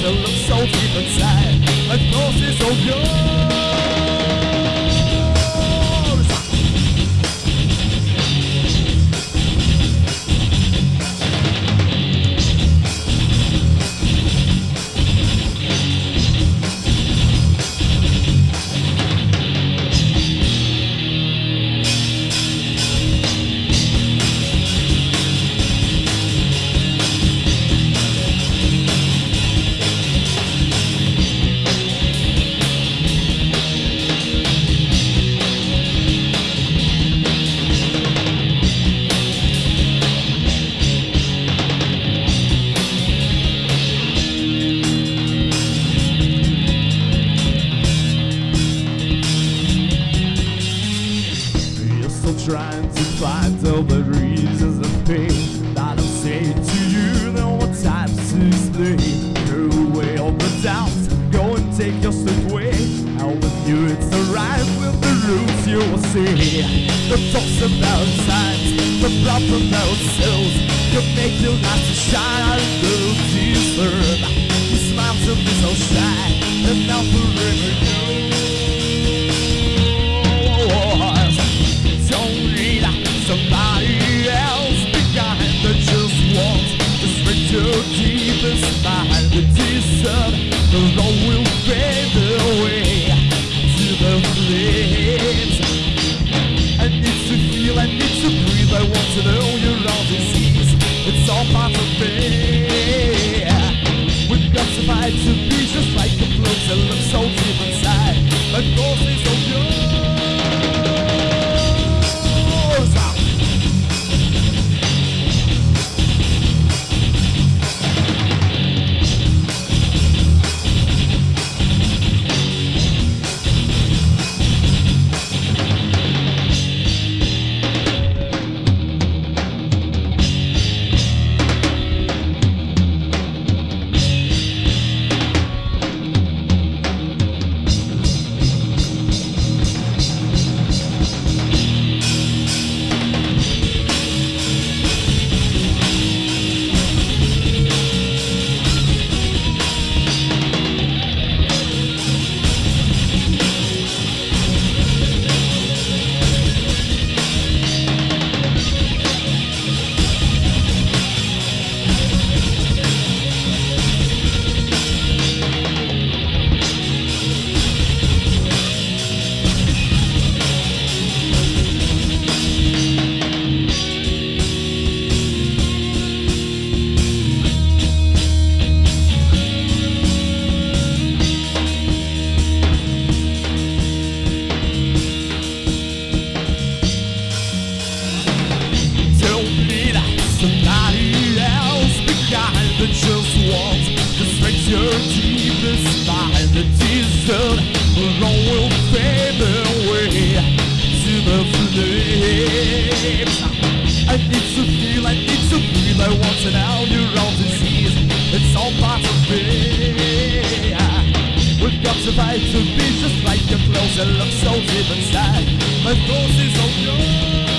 closer, look so deep inside. My thoughts is all yours. Trying to find all the reasons of pain that I'm saying to you. There were times to explain. Throw away all the doubts, go and take your step away. How with you it's alright with the rules you will see. The talks about times, the blood from ourselves could make your life to shine. I don't deserve. You smile to me so shy, and now forever you. Somebody else behind that just wants to spread your deepest behind the desert. The road will fade away to the flames. I need to feel, I need to breathe. I want to know your own disease. It's all part of me. We've got to fight to be just like the floats that look so deep inside. My ghost is so yours. Somebody else behind that just wants to spread your deepest behind the desert. The road will fade away to the flames. I need to feel, I need to breathe. I want to know your own disease. It's all part of me. We've got to fight to be just like your clothes that look so deep inside. My thoughts is all yours.